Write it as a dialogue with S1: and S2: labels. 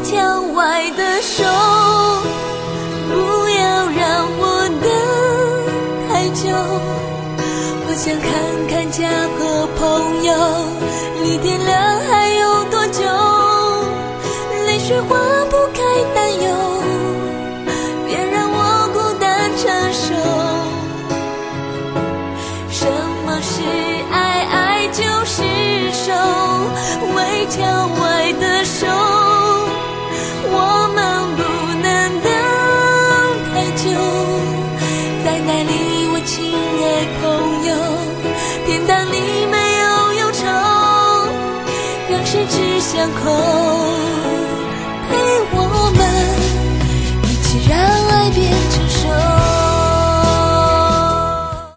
S1: 墙外的手，不要让我等太久。我想看看家和朋友，离天亮还有多久？泪水化不开担忧，别让我孤单承受。什么是爱？爱就是手，围墙外的手，我们不能等太久。在那里我亲爱朋友，天堂里没有忧愁，让十指相扣。